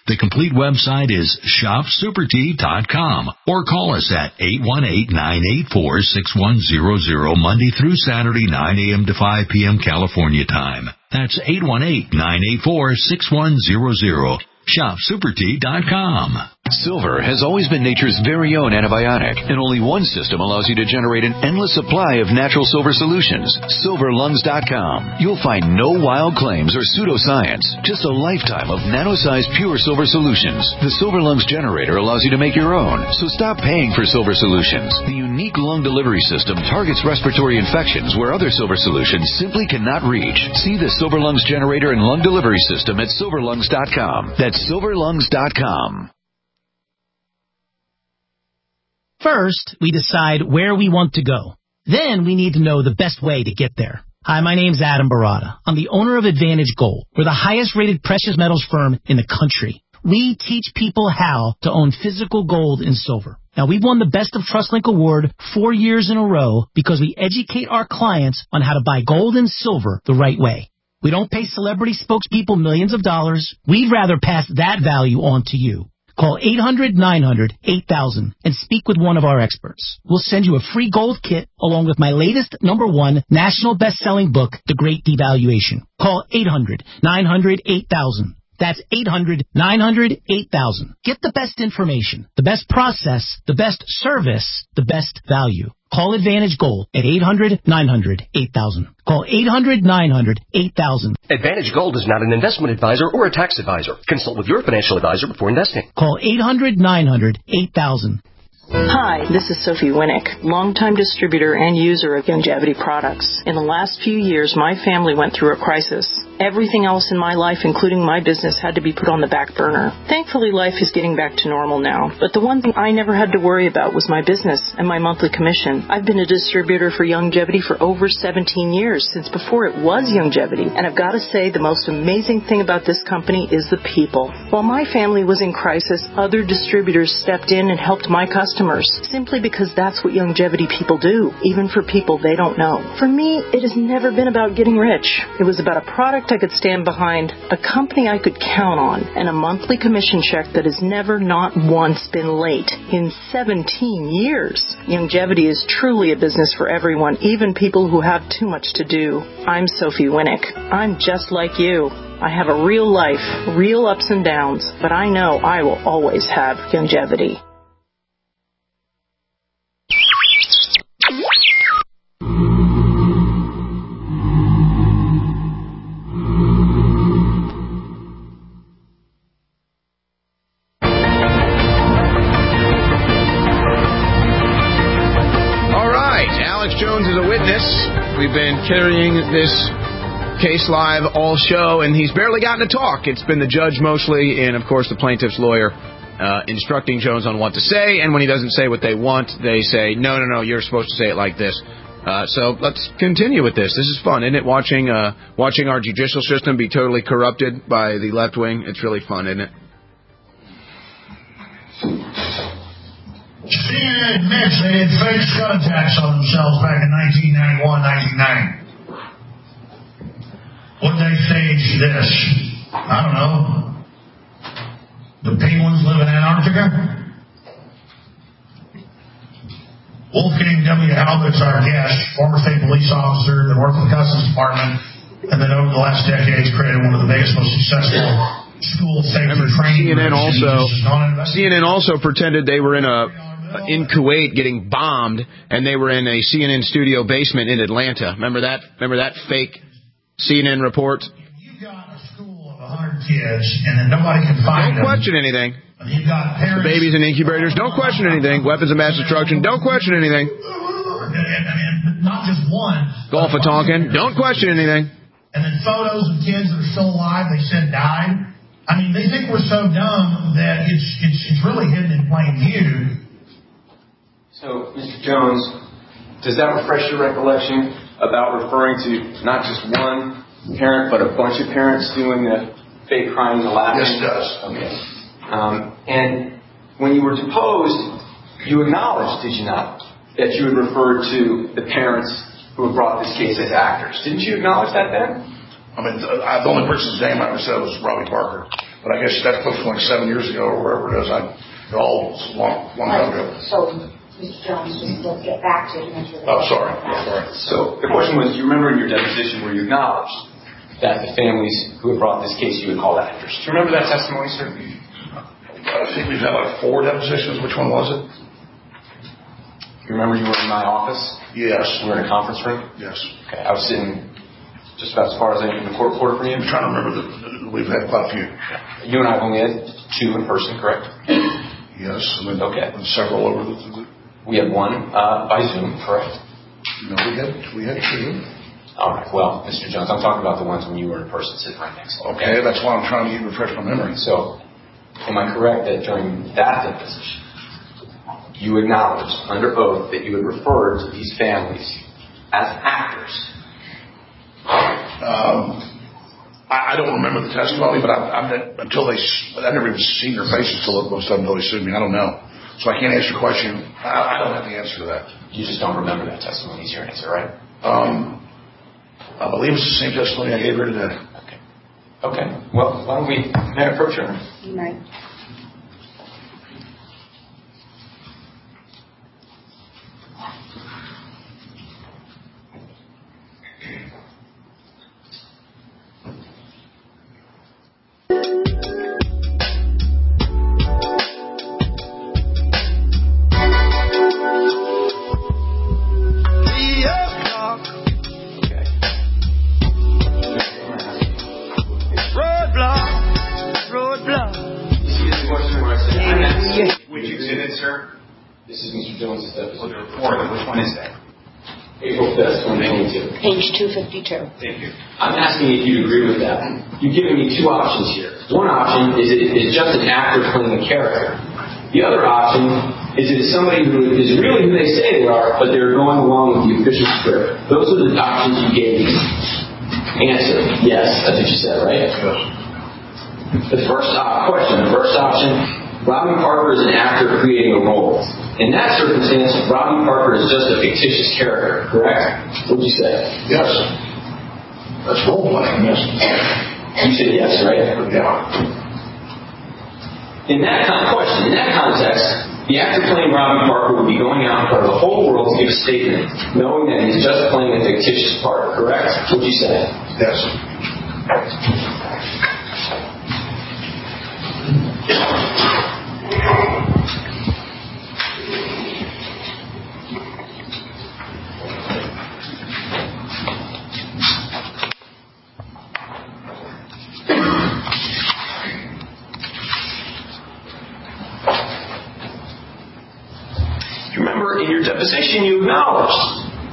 The complete website is shop super tea dot com or call us at eight one eight, nine eight four, six one zero zero Monday through Saturday, nine a.m. to five p.m. California time. That's eight one eight, nine eight four, six one zero zero. shop super tea dot com. Silver has always been nature's very own antibiotic, and only one system allows you to generate an endless supply of natural silver solutions. silver lungs dot com. You'll find no wild claims or pseudoscience, just a lifetime of nano-sized pure silver solutions. The Silver Lungs generator allows you to make your own, so stop paying for silver solutions. The unique lung delivery system targets respiratory infections where other silver solutions simply cannot reach. See the Silver Lungs generator and lung delivery system at silver lungs dot com. That's silver lungs dot com. First, we decide where we want to go. Then we need to know the best way to get there. Hi, my name's Adam Barada. I'm the owner of Advantage Gold. We're the highest rated precious metals firm in the country. We teach people how to own physical gold and silver. Now, we've won the Best of TrustLink Award four years in a row because we educate our clients on how to buy gold and silver the right way. We don't pay celebrity spokespeople millions of dollars. We'd rather pass that value on to you. Call eight hundred, nine hundred, eight thousand and speak with one of our experts. We'll send you a free gold kit along with my latest number one national best-selling book, The Great Devaluation. Call eight hundred, nine hundred, eight thousand. That's eight hundred, nine hundred, eight thousand. Get the best information, the best process, the best service, the best value. Call Advantage Gold at eight hundred, nine hundred, eight thousand. Call eight hundred, nine hundred, eight thousand. Advantage Gold is not an investment advisor or a tax advisor. Consult with your financial advisor before investing. Call eight hundred, nine hundred, eight thousand. Hi, this is Sophie Winnick, longtime distributor and user of Youngevity products. In the last few years, my family went through a crisis. Everything else in my life, including my business, had to be put on the back burner. Thankfully, life is getting back to normal now. But the one thing I never had to worry about was my business and my monthly commission. I've been a distributor for Youngevity for over seventeen years, since before it was Youngevity. And I've got to say, the most amazing thing about this company is the people. While my family was in crisis, other distributors stepped in and helped my customers, simply because that's what Youngevity people do, even for people they don't know. For me, it has never been about getting rich. It was about a product I could stand behind, a company I could count on, and a monthly commission check that has never, not once, been late in seventeen years. Youngevity is truly a business for everyone, even people who have too much to do. I'm Sophie Winnick. I'm just like you. I have a real life, real ups and downs, but I know I will always have Youngevity. We've been carrying this case live all show, and he's barely gotten to talk. It's been the judge mostly, and, of course, the plaintiff's lawyer uh, instructing Jones on what to say, and when he doesn't say what they want, they say, no, no, no, you're supposed to say it like this. Uh, so let's continue with this. This is fun, isn't it? Watching, uh, watching our judicial system be totally corrupted by the left wing. It's really fun, isn't it? C N N admits they did fake skull attacks on themselves back in nineteen ninety-one, nineteen ninety. Would they stage this? I don't know. The penguins live in Antarctica? Wolfgang W. Halbert's our guest, former state police officer that worked for the Customs Department, and then over the last decades created one of the biggest, most successful school safety training. C N N also, C N N also pretended they were in a in Kuwait getting bombed, and they were in a C N N studio basement in Atlanta. Remember that? Remember that fake C N N report? You've got a school of one hundred kids, and then nobody can find Don't them. question anything. You've got parents, babies in incubators. Don't question anything. Weapons of mass destruction. Don't question anything. And, and, and not just one. Gulf of Tonkin. Don't question anything. And then photos of kids that are still alive, they said died. I mean, they think we're so dumb that it's it's, it's really hidden in plain view. So, Mister Jones, does that refresh your recollection about referring to not just one parent, but a bunch of parents doing the fake crying and the laughing? Yes, it does. Okay. Um, and when you were deposed, you acknowledged, did you not, that you had referred to the parents who had brought this case as actors. Didn't you acknowledge that then? I mean, the, the only person's name I ever said was Robbie Parker. But I guess that was like seven years ago or wherever it is. I, it all was a long, long time ago. So, Mister Jones, just let's get back to it. Oh, sorry. sorry. So the question was, do you remember in your deposition where you acknowledged that the families who had brought this case you would call actors? Do you remember that testimony, sir? I think we've had like four depositions. Which one was it? You remember you were in my office? Yes. We were in a conference room? Yes. Okay. I was sitting just about as far as I am from the court reporter from you. I'm trying to remember. The, we've had quite a few. You and I have only had two in person, correct? Yes. And then, okay. And several over the... the we had one uh, by Zoom, correct? No, we had we had two. All right. Well, Mister Jones, I'm talking about the ones when you were in person sitting right next to me. Okay, that's why I'm trying to refresh my memory. So, am I correct that during that deposition, you acknowledged under oath that you had referred to these families as actors? Um, I, I don't remember the testimony, but I, I, until they, I never even seen their faces till most of them until they sued me. I don't know. So I can't answer your question. I, I don't have the answer to that. You just don't remember that testimony is your answer, right? Um, I believe it's the same testimony I gave her today. Okay. Okay. Well, why don't we may I approach her? You might. This is Mister Jones' deposition. The report. Which one is that? April fifth, twenty twenty-two. Page two fifty-two. Thank you. I'm asking if you agree with that. You've given me two options here. One option is it is just an actor playing a character. The other option is it is somebody who is really who they say they are, but they're going along with the official script. Those are the options you gave me. Answer. Yes, that's what you said, right? Yes. The first uh, question, the first option, Robbie Parker is an actor creating a role. In that circumstance, Robbie Parker is just a fictitious character, correct? What would you say? Yes. That's role playing, yes. You said yes, right? Yeah. In that kind of question, in that context, the actor playing Robbie Parker would be going out in front of the whole world to give a statement, knowing that he's just playing a fictitious part, correct? What would you say? Yes. In your deposition, you acknowledged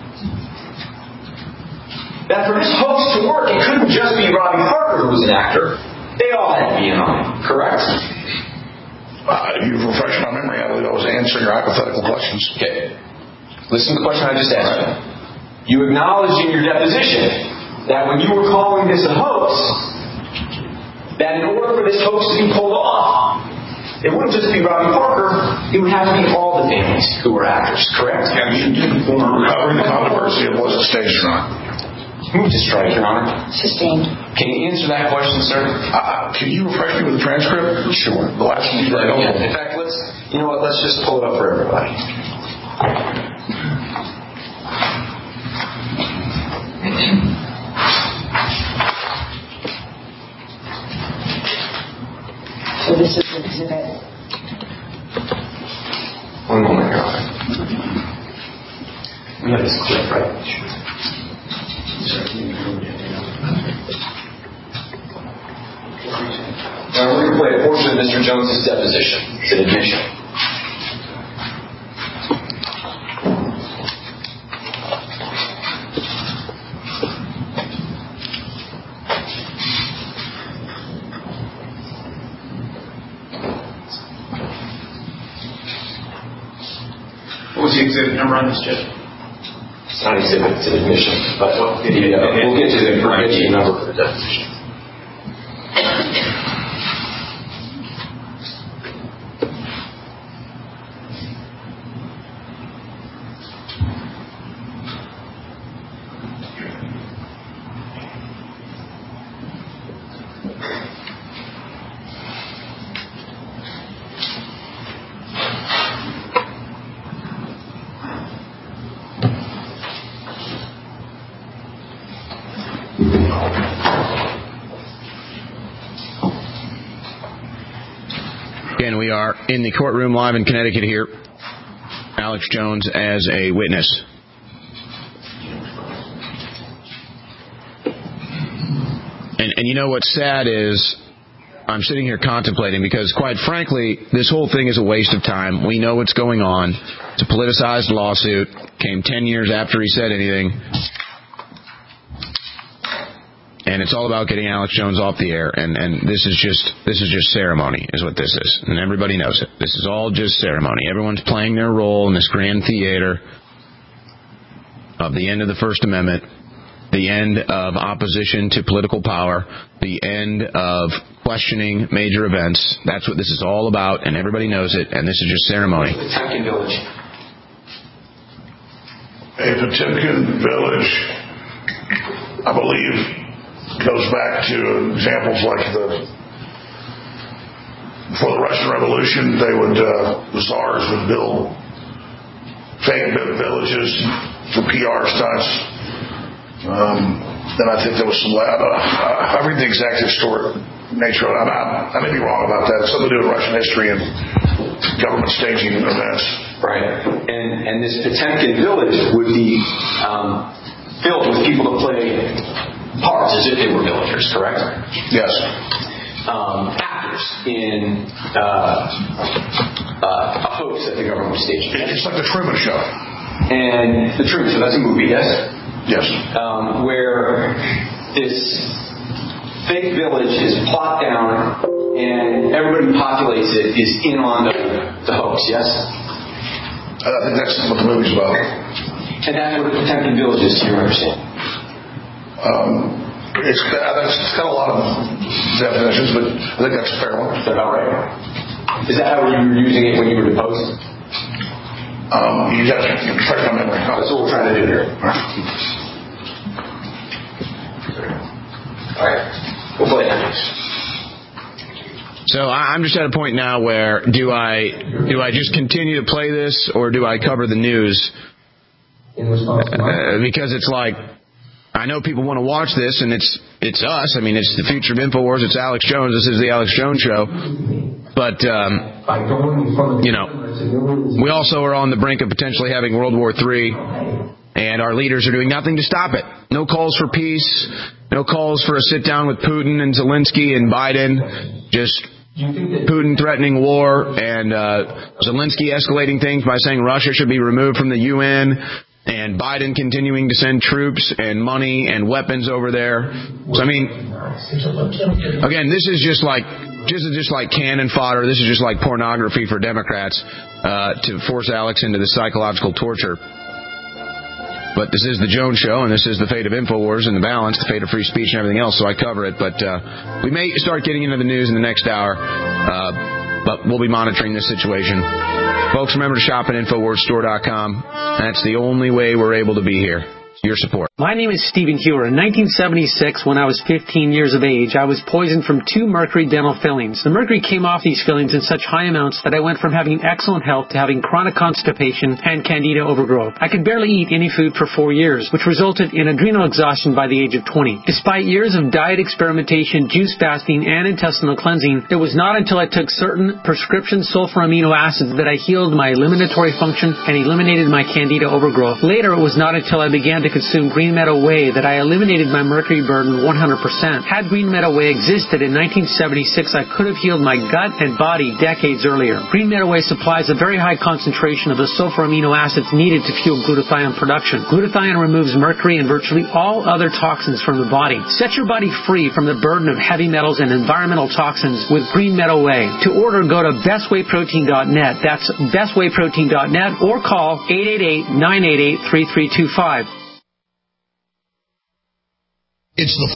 that for this hoax to work, it couldn't just be Robbie Parker who was an actor. They all had to be in on it, correct? Uh, you've refreshed my memory. I believe I was answering your hypothetical questions. Okay. Listen to the question I just asked you. You acknowledged in your deposition that when you were calling this a hoax, that in order for this hoax to be pulled off, it wouldn't just be Robbie Parker, it would have to be all the families who were actors, correct? Yeah, you didn't want to recover the controversy of was it staged or not. Move to strike, Your Honor. Sustained. Can you answer that question, sir? Uh, can you refresh me with the transcript? Sure. The last one's very helpful. In fact, let's, you know what, let's just pull it up for everybody. So this is exhibit. One moment, Your Honor. We have this clip, right? Now we're going to play a portion of Mister Jones' deposition. It's an admission. What was the exhibit number on this, Judge? It's not exhibit, it's an admission. But well, it, it, uh, we'll get to the correct number for the deposition. Again, we are in the courtroom live in Connecticut here. Alex Jones as a witness. And, and you know what's sad is I'm sitting here contemplating because, quite frankly, this whole thing is a waste of time. We know what's going on. It's a politicized lawsuit. Came ten years after he said anything. And it's all about getting Alex Jones off the air. And, and this is just this is just ceremony, is what this is. And everybody knows it. This is all just ceremony. Everyone's playing their role in this grand theater of the end of the First Amendment, the end of opposition to political power, the end of questioning major events. That's what this is all about, and everybody knows it, and this is just ceremony. Potemkin Village. A Potemkin Village, I believe, goes back to examples like the before the Russian Revolution. They would uh, the czars would build fake villages for P R stunts. Um, then I think there was some lab. Uh, I read the exact historic nature of it. I, I may be wrong about that. It's something to do with Russian history and government staging events. Right. And and this Potemkin Village would be um, filled with people to play parts as if they were villagers, correct? Yes. Um, actors in uh, uh, a hoax that the government was staging. It's like the Truman Show. And the Truman Show, that's a movie, yes? Yes. Um, where this fake village is plopped down and everybody who populates it is in on the, the hoax, yes? I think that's what the movie's about. And that's what the Potemkin Village is, to your understanding? Um, it's, it's got a lot of definitions, but I think that's a fair one. Is that about right? Is that how you were using it when you were deposed? Um, you have to refresh my memory. Oh, that's what we're trying to do here. All right. We'll play that. So I'm just at a point now where do I do I just continue to play this or do I cover the news? Uh, because it's like, I know people want to watch this, and it's it's us. I mean, it's the future of InfoWars. It's Alex Jones. This is the Alex Jones Show. But, um, you know, we also are on the brink of potentially having World War Three, and our leaders are doing nothing to stop it. No calls for peace. No calls for a sit-down with Putin and Zelensky and Biden. Just Putin threatening war and uh, Zelensky escalating things by saying Russia should be removed from the U N, and Biden continuing to send troops and money and weapons over there. So, I mean, again, this is just like this is just like cannon fodder. This is just like pornography for Democrats uh, to force Alex into this psychological torture. But this is the Jones Show, and this is the fate of InfoWars and the balance, the fate of free speech and everything else, so I cover it. But uh, we may start getting into the news in the next hour, uh, but we'll be monitoring this situation. Folks, remember to shop at InfoWars Store dot com. That's the only way we're able to be here. Your support. My name is Stephen Hewer. In nineteen seventy-six, when I was fifteen years of age, I was poisoned from two mercury dental fillings. The mercury came off these fillings in such high amounts that I went from having excellent health to having chronic constipation and candida overgrowth. I could barely eat any food for four years, which resulted in adrenal exhaustion by the age of twenty. Despite years of diet experimentation, juice fasting, and intestinal cleansing, it was not until I took certain prescription sulfur amino acids that I healed my eliminatory function and eliminated my candida overgrowth. Later, it was not until I began to consume Green Meadow Whey that I eliminated my mercury burden one hundred percent. Had Green Meadow Whey existed in nineteen seventy-six, I could have healed my gut and body decades earlier. Green Meadow Whey supplies a very high concentration of the sulfur amino acids needed to fuel glutathione production. Glutathione removes mercury and virtually all other toxins from the body. Set your body free from the burden of heavy metals and environmental toxins with Green Meadow Whey. To order, go to best way protein dot net. That's best way protein dot net or call eight eight eight, nine eight eight, three three two five. It's the